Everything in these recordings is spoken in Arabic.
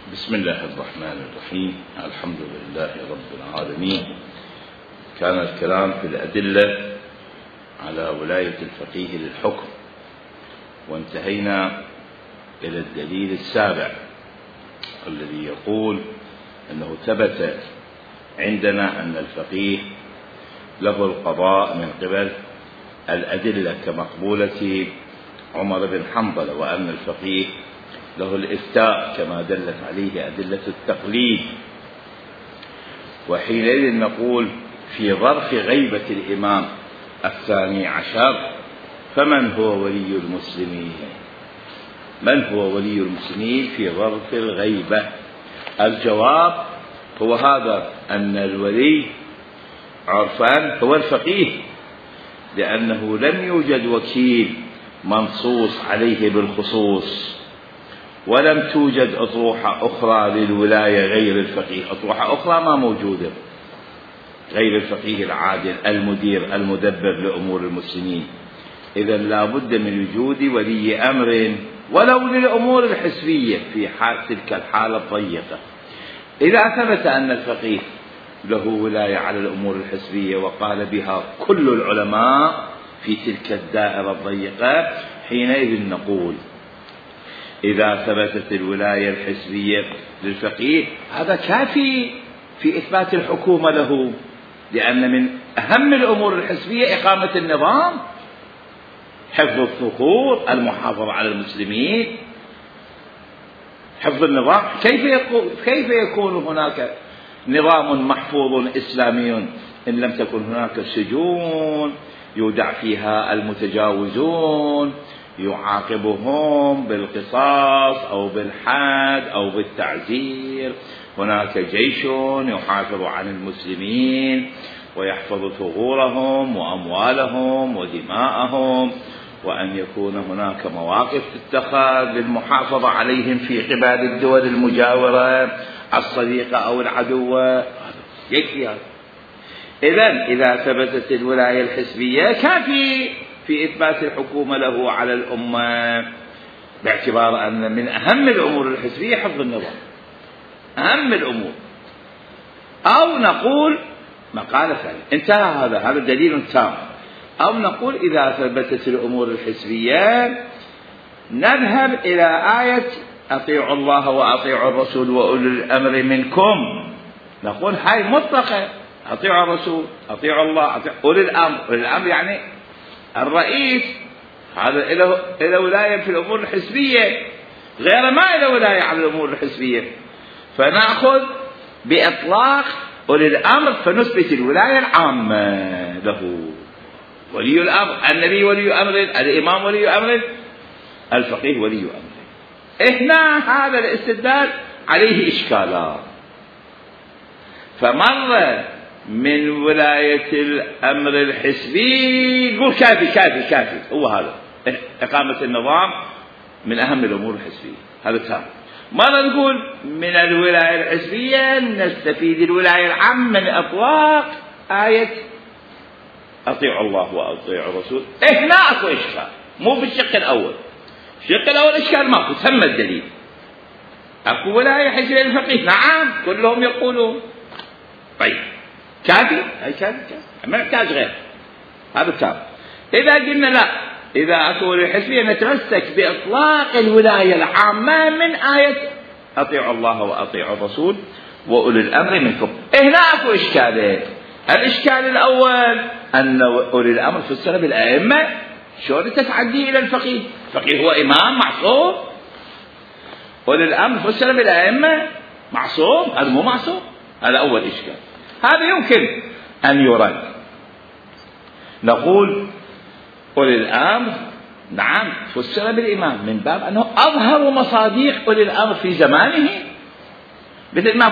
بسم الله الرحمن الرحيم. الحمد لله رب العالمين. كان الكلام في الأدلة على ولاية الفقيه للحكم، وانتهينا إلى الدليل السابع الذي يقول أنه ثبت عندنا أن الفقيه له القضاء من قبل الأدلة كمقبولة عمر بن حنظلة، وأن الفقيه له الإفتاء كما دلت عليه أدلة التقليد. وحينئذ نقول في ظرف غيبة الإمام الثاني عشر فمن هو ولي المسلمين؟ من هو ولي المسلمين في ظرف الغيبة؟ الجواب هو هذا، أن الولي عرفان هو الفقيه، لأنه لم يوجد وكيل منصوص عليه بالخصوص، ولم توجد أطروحة أخرى للولاية غير الفقيه. أطروحة أخرى ما موجودة غير الفقيه العادل المدير المدبر لأمور المسلمين. إذا لا بد من وجود ولي أمر ولو للأمور الحسبية في حال تلك الحالة الضيقة. إذا ثبت أن الفقيه له ولاية على الأمور الحسبية وقال بها كل العلماء في تلك الدائرة الضيقة، حينئذ نقول إذا ثبتت الولاية الحسبية للفقيه هذا كافي في إثبات الحكومة له، لأن من أهم الأمور الحسبية إقامة النظام، حفظ الثغور، المحافظة على المسلمين، حفظ النظام. كيف يكون هناك نظام محفوظ إسلامي إن لم تكن هناك سجون يودع فيها المتجاوزون يعاقبهم بالقصاص أو بالحد أو بالتعزير، هناك جيش يحافظ عن المسلمين ويحفظ ثغورهم وأموالهم ودماءهم، وأن يكون هناك مواقف تتخذ للمحافظة عليهم في قبال الدول المجاورة الصديقة أو العدوة. يكفي هذا. إذا ثبتت الولاية الحسبية كافي في إثبات الحكومة له على الأمة، باعتبار أن من أهم الأمور الحسبية حفظ النظام، أهم الأمور. أو نقول مقالة ثانية، انتهى هذا دليل تام. أو نقول إذا ثبتت الأمور الحسبية نذهب إلى آية أطيعوا الله وأطيعوا الرسول وأولي الأمر منكم. نقول هاي مطلقة، أطيعوا الرسول، أطيعوا الله، أولي الأمر. أولي الأمر يعني الرئيس، هذا إلى ولاية في الأمور الحسبية، غير ما إلى ولاية على الأمور الحسبية. فنأخذ بإطلاق أولي الأمر فنثبت الولاية العامة له. ولي الأمر، النبي ولي أمر، الإمام ولي أمر، الفقيه ولي أمر. إحنا هذا الاستدلال عليه إشكالات، فمرة من ولاية الأمر الحسبي يقول كافي كافي كافي، هو هذا إقامة النظام من أهم الأمور الحسبية، هذا تام. مرة نقول من الولاية الحسبية نستفيد الولاية العامة من إطلاق آية أطيعوا الله وأطيعوا الرسول. هنا أكو إشكال، مو بالشق الأول. الشق الأول إشكال ماكو، ثم الدليل. أكو ولاية حسبية للفقيه، نعم كلهم يقولون. طيب كافي؟ أي كافي ما نحتاج غير هذا تام. إذا قلنا لا، إذا أكو ولاية حسبية نتمسك بإطلاق الولاية العامة من آية أطيعوا الله وأطيعوا الرسول وأولي الأمر منكم. هنا أكو إشكالين. الإشكال الأول أن أولي الأمر فسر بالأئمة، شلون تتعدي إلى الفقيه؟ الفقيه هو إمام معصوم، أولي الأمر فسر بالأئمة معصوم، هذا مو معصوم. هذا أول إشكال، هذا يمكن أن يرد. نقول أولي الأمر نعم فسر بالإمام من باب أنه أظهر مصادق أولي الأمر في زمانه، مثل ما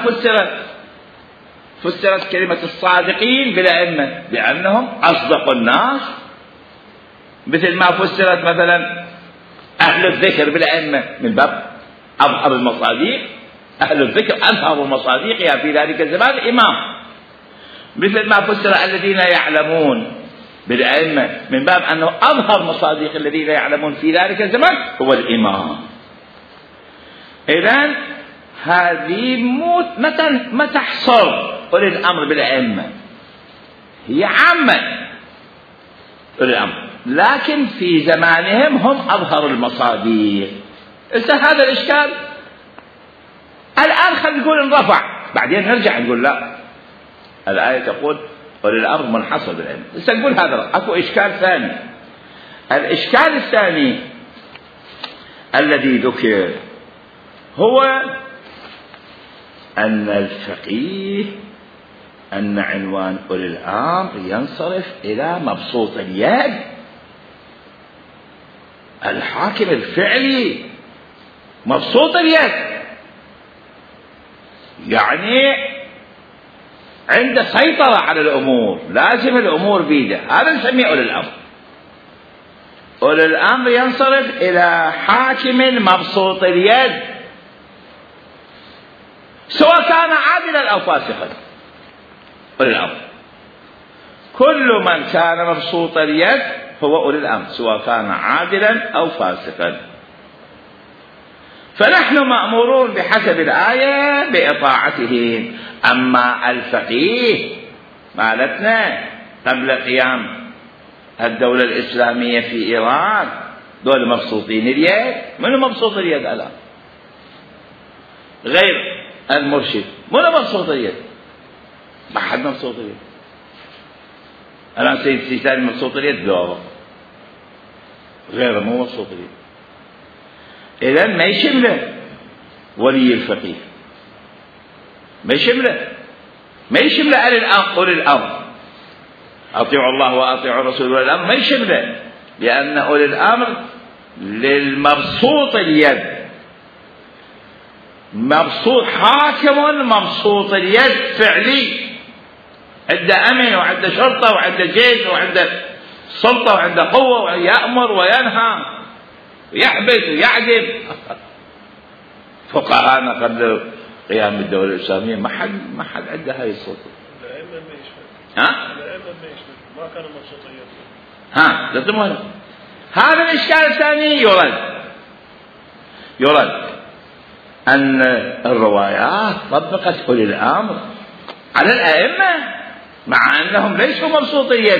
فسرت كلمة الصادقين بالأئمة بأنهم أصدق الناس، مثل ما فسرت مثلا أهل الذكر بالأئمة من باب أظهر المصادق، أهل الذكر أظهر مصادقها في ذلك الزمان الإمام، مثل ما فسر الذين يعلمون بالأئمة من باب أنه أظهر مصادق الذين يعلمون في ذلك الزمان هو الإمام. إذن هذه ما تحصر أولي الأمر بالأئمة، هي عامة أولي الأمر، لكن في زمانهم هم أظهروا المصادر. هذا الإشكال الآن خلينا نقول انرفع، بعدين نرجع نقول لا، الآية تقول أولي الأمر منحصر بالأئمة. نقول هذا أكو إشكال ثاني. الإشكال الثاني الذي ذكر هو أن الفقيه، أن عنوان أولي الأمر ينصرف إلى مبسوط اليد، الحاكم الفعلي مبسوط اليد، يعني عنده سيطرة على الأمور، لازم الأمور بيده، هذا نسميه أولي الأمر. أولي الأمر ينصرف إلى حاكم مبسوط اليد سواء كان عادلا أو فاسقا. أولي الأمر كل من كان مبسوط اليد هو أولي الأمر سواء كان عادلا أو فاسقا. فنحن مأمورون بحسب الآية بإطاعتهم. أما الفقيه مالتنا قبل قيام الدولة الإسلامية في إيران دول مبسوطين اليد. من مبسوط اليد الآن؟ غير المرشد. من مبسوط اليد؟ ما حد مبسوط اليد الآن. سيد سيستاني مبسوط اليد؟ لا، غيره مو مبسوط اليد. إذن ما يشمله ولي الفقيه، ما يشمله أولي الأمر، أطيعوا الله وأطيعوا الرسول وأولي الأمر، ما يشمله، لأن أولي الأمر للمبسوط اليد، مبسوط حاكم مبسوط اليد فعلي، عنده أمن وعنده شرطة وعنده جيش وعنده سلطة وعنده قوة، ويأمر وينهى ويحبس ويعدم. فقهاءنا قبل قيام الدولة الإسلامية ما حد عنده هاي السلطة. الأئمة ما يشمل. الأئمة ما يشمل، ما كانوا مبسوطين. لازم هذا الإشكال الثاني يرد أن الروايات طبقت أولي الأمر على الأئمة مع أنهم ليسوا مبسوط اليد،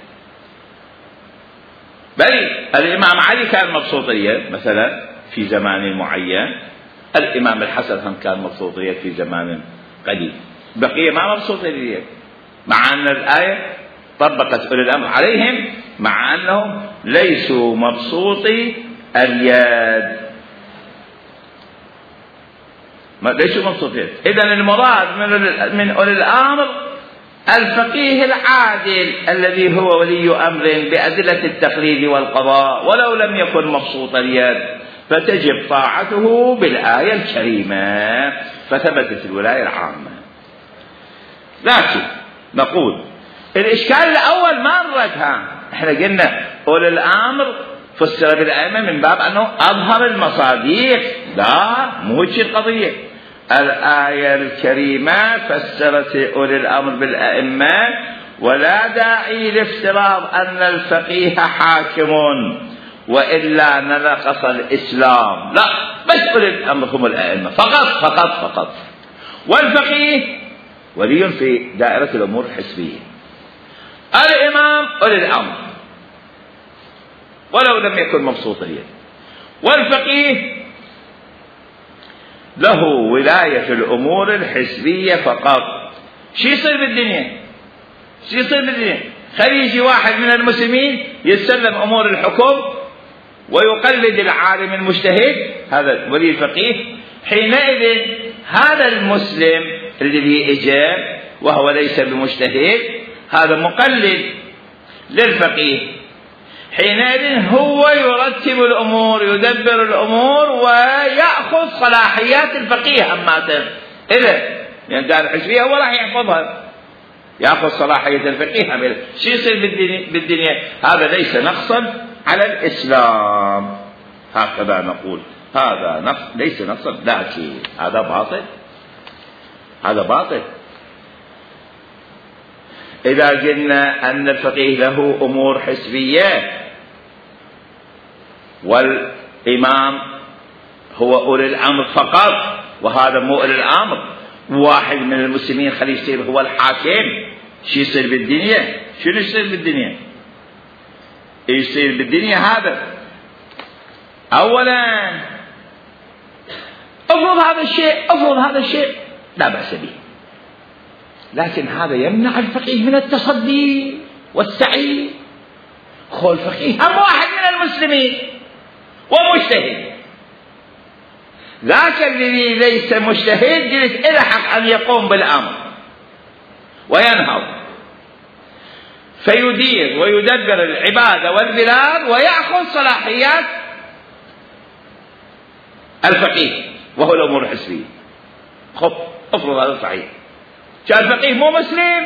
بل الإمام علي كان مبسوط اليد مثلا في زمان معين، الإمام الحسن هم كان مبسوط اليد في زمان قليل، بقية ما مبسوط اليد، مع أن الآية طبقت أولي الأمر عليهم مع أنهم ليسوا مبسوطي اليد، ليسوا مبسوطين. إذن المراد من أولي الأمر الفقيه العادل الذي هو ولي أمر بأدلة التقليد والقضاء، ولو لم يكن مبسوط اليد فتجب طاعته بالآية الكريمة، فثبتت الولاية العامة. لكن نقول الإشكال الأول ما نردها، احنا قلنا أولي الأمر فسر بالأئمة من باب أنه أظهر المصادق، لا مو هيك القضية. الآية الكريمة فسرت أولي الأمر بالأئمة، ولا داعي لافتراض أن الفقيه حاكم وإلا ننقص الإسلام، لا، بس أولي الأمر هم الأئمة فقط. والفقيه ولي في دائرة الأمور الحسبية، الإمام أولي الأمر ولو لم يكن مبسوط اليد، والفقيه له ولاية في الأمور الحسبية فقط. شو يصير بالدنيا؟ خلي يجي واحد من المسلمين يسلم أمور الحكم ويقلد العالم المجتهد، هذا ولي الفقيه، حينئذ هذا المسلم الذي إجا وهو ليس بمجتهد هذا مقلد للفقيه، حينئذ هو يرتب الأمور، يدبر الأمور، ويأخذ صلاحيات الفقيه أماته إذا يعني دار الحسبية هو راح يحفظها، يأخذ صلاحية الفقيه. شو يصير بالدنيا؟ هذا ليس نقصا على الإسلام، هكذا نقول هذا نقص ليس نقصا، لكن هذا باطل. إذا قلنا أن الفقيه له أمور حسبية والإمام هو أولي الأمر فقط، وهذا مو إلى الأمر. واحد من المسلمين خليه يصير هو الحاكم. شو يصير بالدنيا؟ شنو يصير بالدنيا؟ يصير بالدنيا هذا أولا افرض هذا الشيء لا بأس به، لكن هذا يمنع الفقيه من التصدي والسعي. خو الفقيه هم واحد من المسلمين ومجتهد، ذاك الذي ليس مجتهد قلت إلى حق أن يقوم بالأمر وينهض فيدير ويدبر العبادة والبلاد ويأخذ صلاحيات الفقيه وهو الأمور الحسبية. خب افرض هذا صحيح، كان الفقيه مو مسلم،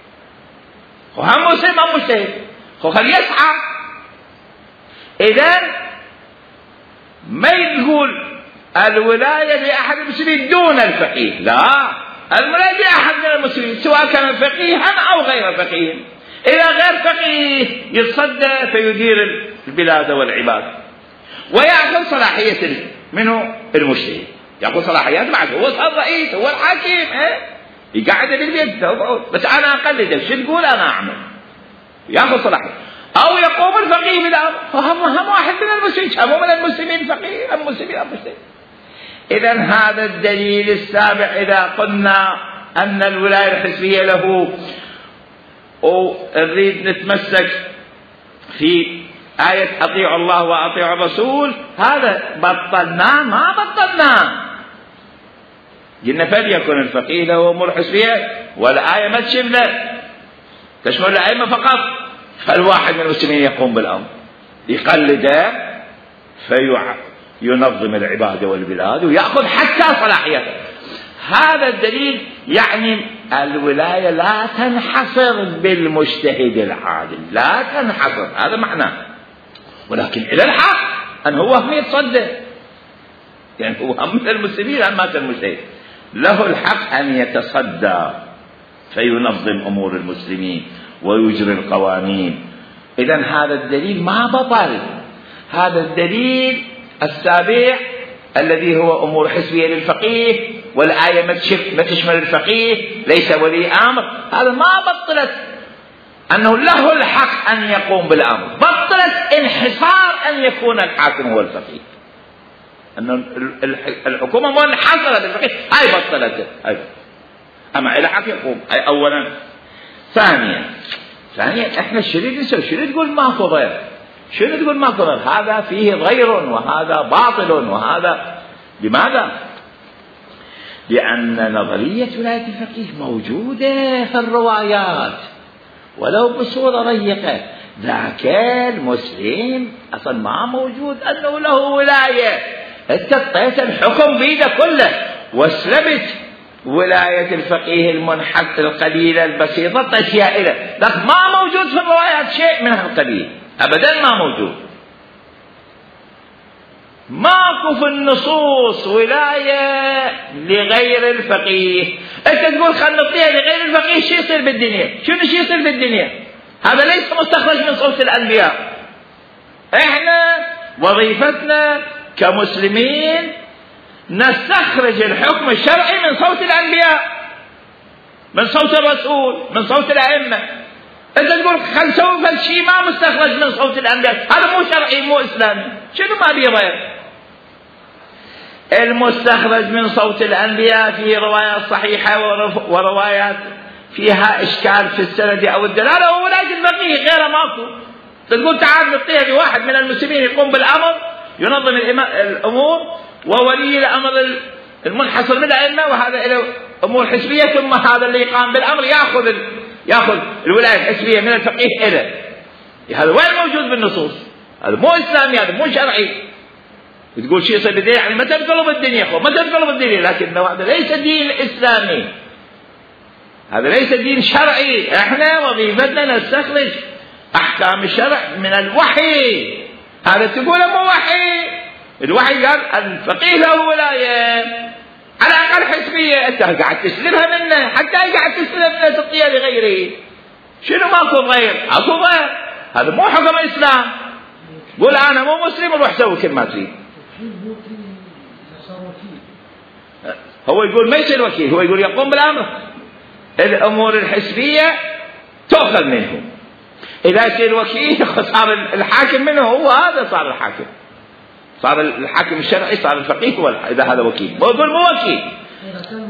هم مسلم أم مجتهد، خل يسعى. إذن ما يقول الولاية لأحد المسلمين دون الفقيه، لا، الولاية لأحد من المسلمين سواء كان فقيها أو غير فقيه. إذا غير فقيه يتصدى فيدير البلاد والعباد ويأخذ صلاحية منه المجتهد، يأخذ صلاحيات بعد، هو الرئيس هو الحاكم، يقعد بالبيت بس أنا أقلده، شو تقول أنا أعمل، يأخذ صلاحية. أو يقوم الفقيه بالأمر، فهم واحد من المسلمين، هم من المسلمين فقيه أم مسلمين أم مجتهد. إذن هذا الدليل السابع إذا قلنا أن الولاية الحزبية له، ونريد نتمسك في آية أطيعوا الله وأطيعوا الرسول، هذا بطلناه ما بطلناه، قلنا فليكن الفقيه له أمور حزبية، والآية ما تشمل الأئمة فقط. فالواحد من المسلمين يقوم بالأمر يقلده فينظم العبادة والبلاد ويأخذ حتى صلاحيته. هذا الدليل يعني الولاية لا تنحصر بالمجتهد العادل، لا تنحصر، هذا معناه. ولكن إلى الحق أن هو هم يتصدى، يعني هو هم من المسلمين أما المجتهد له الحق أن يتصدى فينظم أمور المسلمين ويجري القوانين. إذن هذا الدليل ما بطل. هذا الدليل السابع الذي هو أمور حزبية للفقيه، والآية ما تشمل الفقيه، ليس ولي أمر، هذا ما بطلت أنه له الحق أن يقوم بالأمر، بطلت انحصار أن يكون الحاكم هو الفقيه، أن الحكومة منحصرة بالفقيه، هاي بطلت. أما إلى حق يقوم، هاي أولا. ثانيا احنا الشريط نسوي شريط تقول ماكو ضير، شنو تقول ماكو ضير؟ هذا فيه غير وهذا باطل وهذا. لماذا؟ لأن نظرية ولاية الفقيه موجودة في الروايات ولو بصورة ضيقة. ذاك المسلم أصلا ما موجود أنه له ولاية، أنت اعطيت الحكم بيده كله وسلبت ولاية الفقيه المنحط القليلة البسيطة أشياء له، لكن ما موجود في الروايات شيء من هالقبيل أبدا، ما موجود. ماكو في النصوص ولاية لغير الفقيه. أنت تقول خلنا نعطيها لغير الفقيه، شو يصير بالدنيا؟ شو يصير بالدنيا؟ هذا ليس مستخرج من صوت الأنبياء. إحنا وظيفتنا كمسلمين نستخرج الحكم الشرعي من صوت الأنبياء، من صوت الرسول، من صوت الأئمة. أنت تقول خل نسوي فالشيء ما مستخرج من صوت الأنبياء، هذا مو شرعي مو إسلامي، شنو ما بيه غير؟ المستخرج من صوت الأنبياء فيه روايات صحيحة وروايات فيها إشكال في السند أو الدلالة، وولاية الفقيه غيره ماكو. تقول تعال نعطيها لواحد من المسلمين يقوم بالأمر ينظم الأمور، وولي الأمر المنحصر من الأئمة، وهذا له أمور حزبية، ثم هذا اللي يقام بالأمر يأخذ الولاية الحزبية من الفقيه إلى. هذا وين موجود بالنصوص؟ هذا مو إسلامي، هذا مو شرعي. تقول شيء يصير بالدين، يعني ما تنقلب الدنيا ما تنقلب الدنيا، لكن هذا ليس دين إسلامي، هذا ليس دين شرعي. احنا وظيفتنا نستخرج أحكام الشرع من الوحي. هذا تقول مو وحي، الوحي قال الفقيه له ولاية على الأقل حزبية، أنت قاعد تسلبها منه، حتى قاعد تسلبها منه تطيع لغيره. شنو ماكو غير؟ اكو غير، هذا مو حكم إسلام. قول أنا مو مسلم وروح سوي كل ما تريد. هو يقول ما يصير وكيل، هو يقول يقوم بالأمر. الأمور الحسبية تأخذ منه. إذا يصير وكيل صار الحاكم منه، هو هذا صار الحاكم، صار الحاكم الشرعي، صار الفقيه هو إذا هذا وكيل. هو يقول مو وكيل، إذا كان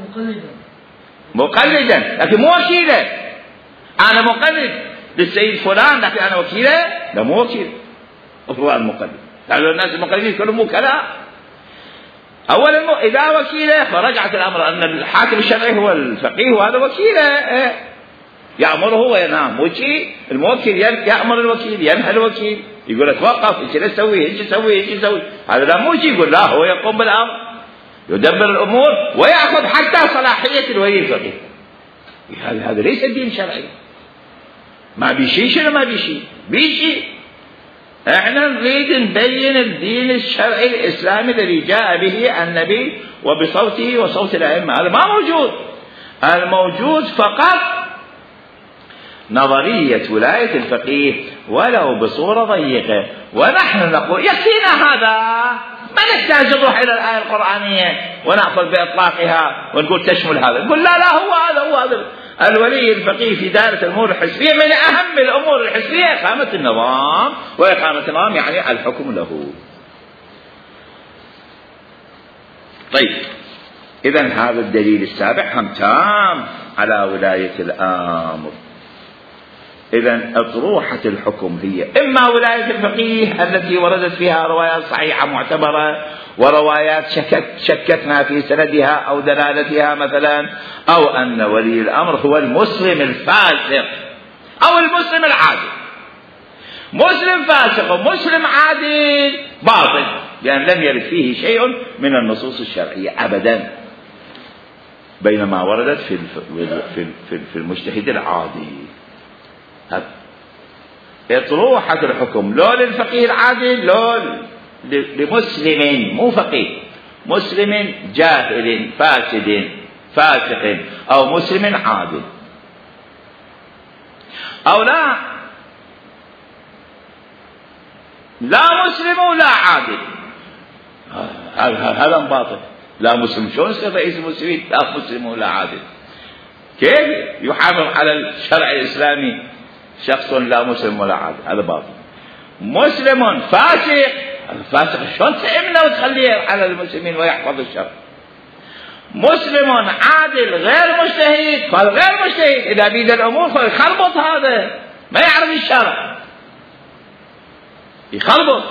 مقلدا لكن مو وكيله. أنا مقلد للسيد فلان لكن أنا وكيله؟ لا مو وكيل. هو المقلد. تعالوا الناس المقلدين كلهم وكلاء. أولا إذا وكيله فرجعت الأمر أن الحاكم الشرعي هو الفقيه وهذا وكيله، يأمره وينام. وشي الموكل يأمر الوكيل، ينهى الوكيل، يقول لك وقف، ايش تسوي، ايش تسوي، ايش تسوي. هذا لا مو شيء يقول، لا هو يقوم بالأمر، يدبر الأمور ويأخذ حتى صلاحية الولي الفقيه. هذا ليس الدين الشرعي. ما بيشي. شنو ما بيشي؟ بيشي. احنا نريد نبين الدين الشرعي الإسلامي الذي جاء به النبي وبصوته وصوت الأئمة. هذا ما موجود. الموجود فقط نظرية ولاية الفقيه ولو بصورة ضيقة، ونحن نقول يكفينا هذا، ما نحتاج نروح إلى الآية القرآنية ونأخذ بإطلاقها ونقول تشمل هذا. نقول لا هو هذا الولي الفقيه في دائرة الأمور الحسبية من أهم الأمور الحسبية إقامة النظام، وإقامة النظام يعني الحكم له. طيب إذن هذا الدليل السابع هم تام على ولاية الأمر. إذن أطروحة الحكم هي إما ولاية الفقيه التي وردت فيها روايات صحيحة معتبرة وروايات شككنا في سندها أو دلالتها مثلا، أو أن ولي الأمر هو المسلم الفاسق أو المسلم العادل. مسلم فاسق ومسلم عادل باطل، لأن لم يرد فيه شيء من النصوص الشرعية أبدا، بينما وردت في المجتهد العادي. اطروحة الحكم لو للفقيه العادل لو لمسلم مو فقيه، مسلم جاهل فاسد فاسق أو مسلم عادل، أو لا مسلم ولا عادل. هذا باطل. لا مسلم شلون يصير رئيس المسلمين؟ لا مسلم ولا عادل. كيف يحافظ على الشرع الإسلامي شخص لا مسلم ولا عادل؟ هذا باطل. مسلم فاسق، الفاسق شلون تأمنه وتخليه على المسلمين ويحفظ الشرع؟ مسلم عادل غير مجتهد، قال غير مجتهد إذا بيد الأمور فيخلبط، هذا ما يعرف الشرع يخلبط.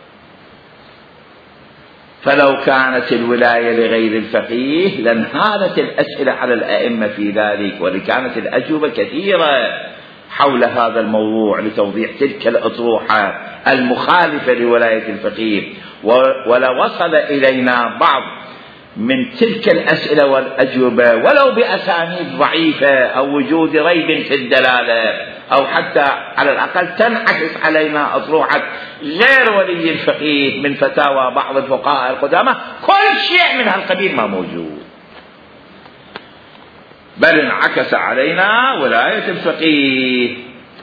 فلو كانت الولاية لغير الفقيه لانهالت الأسئلة على الأئمة في ذلك، ولكانت الأجوبة كثيرة حول هذا الموضوع لتوضيح تلك الأطروحة المخالفة لولاية الفقيه. ولوصل إلينا بعض من تلك الأسئلة والأجوبة ولو بأسانيد ضعيفة أو وجود ريب في الدلالة، أو حتى على الأقل تنعكس علينا أطروحة غير ولي الفقيه من فتاوى بعض الفقهاء القدامى. كل شيء من هالقبيل ما موجود، بل انعكس علينا ولاية الفقيه.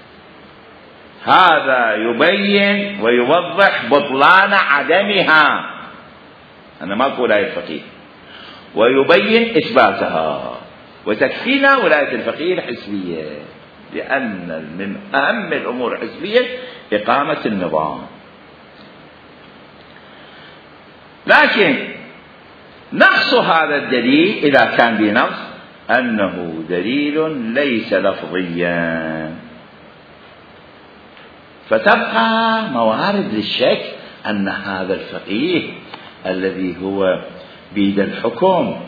هذا يبين ويوضح بطلان عدمها، أنا ما أقول ولاية الفقيه، ويبين إثباتها. وتكفينا ولاية الفقيه الحسبية، لأن من أهم الأمور الحسبية إقامة النظام. لكن نقص هذا الدليل إذا كان بنقص أنه دليل ليس لفظيا، فتبقى موارد للشك أن هذا الفقيه الذي هو بيد الحكم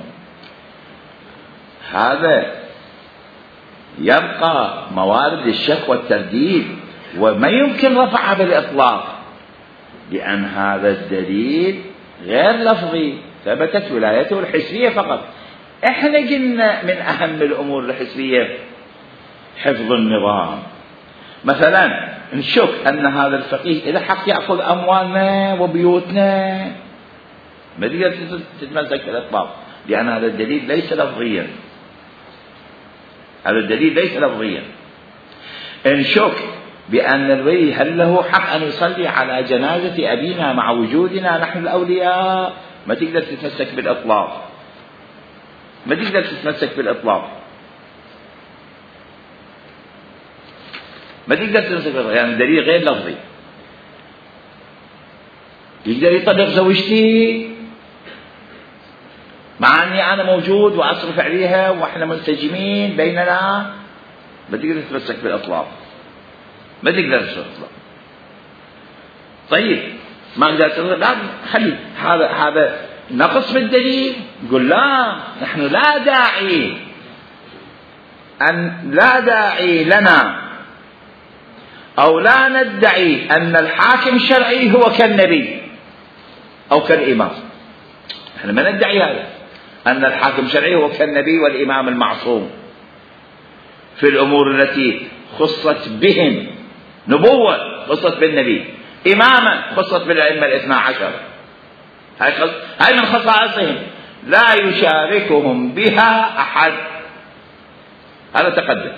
هذا يبقى موارد الشك والترديد، وما يمكن رفعها بالإطلاق، لأن هذا الدليل غير لفظي، ثبتت ولايته الحسبية فقط. احنا قلنا من أهم الأمور الحسبية حفظ النظام. مثلا نشك أن هذا الفقيه إذا حق يأخذ أموالنا وبيوتنا، ما تقدر تتمسك بالإطلاق، لأن هذا الدليل ليس لفظيا، هذا الدليل ليس لفظيا. نشك بأن الولي هل له حق أن يصلي على جنازة أبينا مع وجودنا نحن الأولياء، ما تقدر تتمسك بالإطلاق، ما تقدر تتمسك بالإطلاق، ما تقدر تتمسك بالإطلاق، يعني دليل غير لفظي. يقدر يطلق زوجتي مع أني أنا موجود وأصرف عليها وإحنا منسجمين بيننا، ما تقدر تتمسك بالإطلاق، ما تقدر تتمسك. طيب ما أقدر تتمسك، لا خلي هذا نقص بالدليل. يقول لا، نحن لا داعي لنا أو لا ندعي أن الحاكم الشرعي هو كالنبي أو كالإمام. نحن ما ندعي هذا، أن الحاكم الشرعي هو كالنبي والإمام المعصوم في الأمور التي خصت بهم، نبوة خصت بالنبي، إماما خصت بالأئمة الاثنا عشر، هاي من خصائصهم، لا يشاركهم بها أحد. هذا تقدم.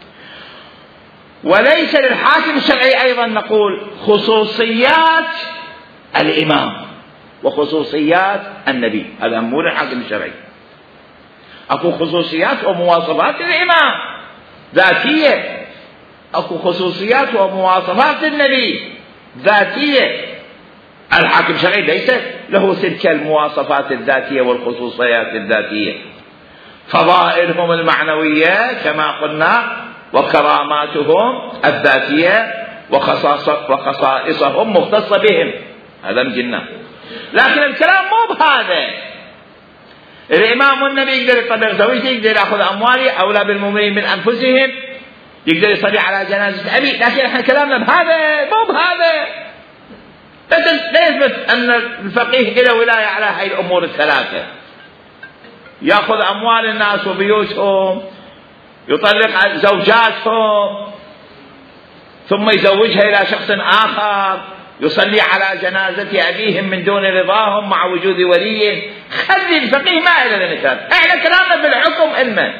وليس للحاكم الشرعي أيضا نقول خصوصيات الإمام وخصوصيات النبي، هذا مو للحاكم الشرعي. أكو خصوصيات ومواصفات الإمام ذاتية، أكو خصوصيات ومواصفات النبي ذاتية. الحاكم الشرعي ليس له تلك المواصفات الذاتية والخصوصيات الذاتية، فضائلهم المعنوية كما قلنا وكراماتهم الذاتية وخصائصهم مختصة بهم، هذا مجنة. لكن الكلام مو بهذا. الإمام والنبي يقدر يطلق زوجته، يقدر يأخذ أموالي أولى بالمؤمنين من أنفسهم، يقدر يصلي على جنازة أبي، لكن احنا كلامنا بهذا مو بهذا. لا يثبت أن الفقيه له ولاية على هذه الأمور الثلاثة، يأخذ أموال الناس وبيوتهم، يطلق زوجاتهم، ثم يزوجها إلى شخص آخر، يصلي على جنازة أبيهم من دون رضاهم مع وجود ولي. خلي الفقيه ما إلى مثال، احنا كلامنا بالحكم علما.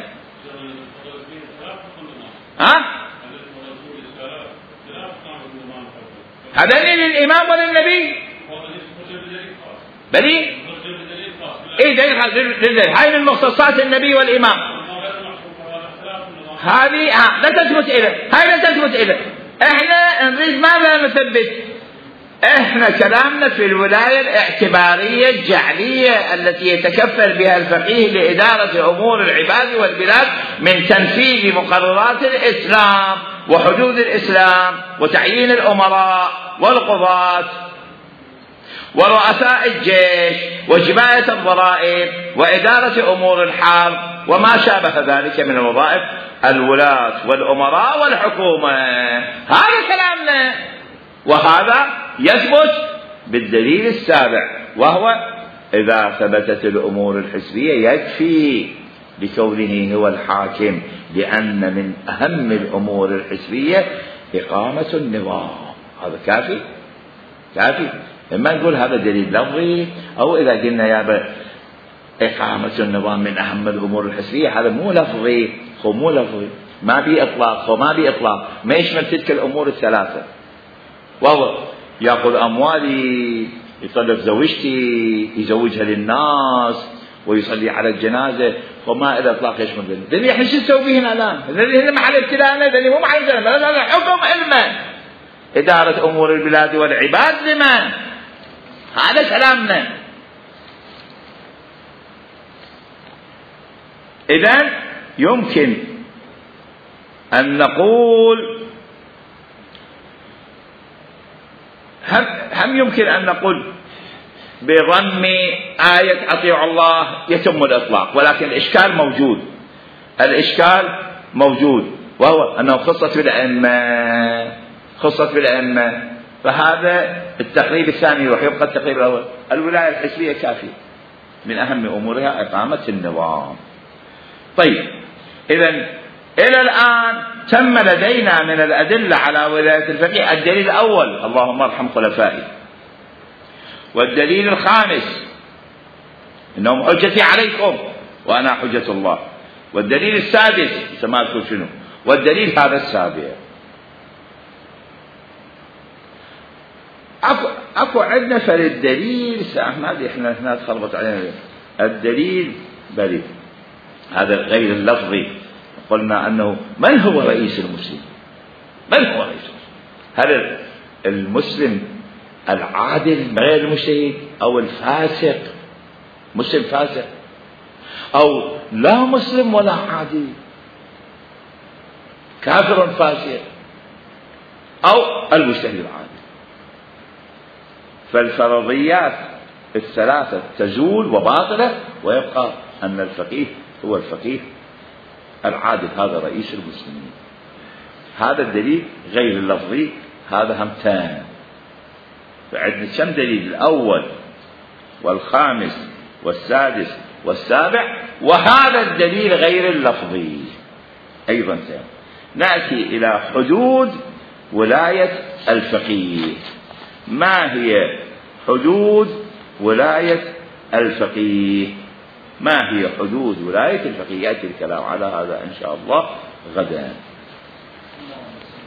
هذا للإمام وللنبي بلي ايه دليل خاص للدليل. هاي من مختصات النبي والإمام، هذه لا تثبت إله، هاي لا تثبت إله. احنا نريد ماذا نثبت؟ احنا كلامنا في الولاية الاعتبارية الجعلية التي يتكفل بها الفقيه لإدارة أمور العباد والبلاد من تنفيذ مقررات الإسلام وحدود الإسلام وتعيين الأمراء والقضاة ورؤساء الجيش وجباية الضرائب وإدارة أمور الحرب وما شابه ذلك من الوظائف، الولاة والأمراء والحكومة. هذا كلامنا، وهذا يثبت بالدليل السابع، وهو إذا ثبتت الأمور الحسبية يكفي بكونه هو الحاكم، لأن من أهم الأمور الحسبية إقامة النظام. هذا كافي. إما نقول هذا دليل لفظي، أو إذا قلنا يا إقامة النظام من أهم الأمور الحسبية، هذا مو لفظي، ما بإطلاق، ما يشمل تلك الأمور الثلاثة. وهو يأخذ أموالي، يطلق زوجتي، يزوجها للناس، ويصلي على الجنازة، وما إلى إطلاق يشمل ذلك. ذلك احنا شو نسوي به هنا الآن؟ ذلك محل ابتلاءنا، ذلك مو محل ابتلاءنا، هذا حكم علما، إدارة أمور البلاد والعباد لمن؟ هذا كلامنا. إذن يمكن أن نقول هم يمكن أن نقول بضم آية أطيعوا الله يتم الإطلاق، ولكن الإشكال موجود، وهو أنه خصت بالأئمة، فهذا التقريب الثاني ويبقى التقريب الأول. الولاية الحسبية كافية، من أهم أمورها إقامة النظام. طيب، إذن إلى الآن تم لدينا من الأدلة على ولاية الفقيه الدليل الأول: اللهم ارحم خلفائي. والدليل الخامس: إنهم حجتي عليكم وأنا حجة الله. والدليل السادس سمعتكم شنو؟ والدليل هذا السابع. أكو عندنا فالدليل ما أدري إحنا هنا تخربط علينا. الدليل بريء، هذا غير اللفظي. قلنا أنه من هو رئيس المسلمين؟ من هو رئيس المسلمين؟ هل المسلم العادل غير المجتهد، أو الفاسق مسلم فاسق، أو لا مسلم ولا عادل كافر فاسق، أو المجتهد العادل؟ فالفرضيات الثلاثة تزول وباطلة، ويبقى أن الفقيه هو الفقيه العادل، هذا رئيس المسلمين. هذا الدليل غير اللفظي، هذا همتان. فعندنا كم دليل؟ الأول والخامس والسادس والسابع، وهذا الدليل غير اللفظي أيضا. نأتي إلى حدود ولاية الفقيه. ما هي حدود ولاية الفقيه؟ ما هي حدود ولاية الفقيه؟ يأتي الكلام على هذا إن شاء الله غدا.